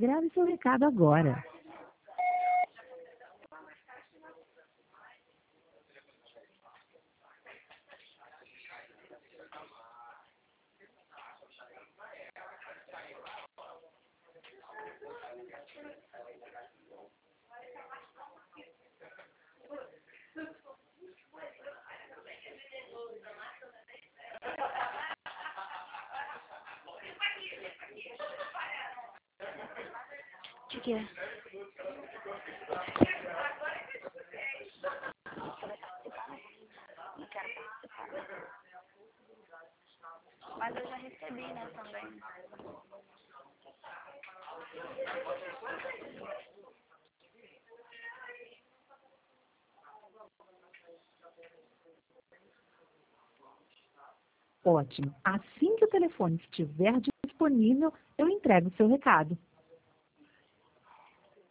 Grave seu recado agora. O que é? Não quero participar. Mas eu já recebi, né, também. Ótimo. Assim que o telefone estiver disponível, eu entrego o seu recado.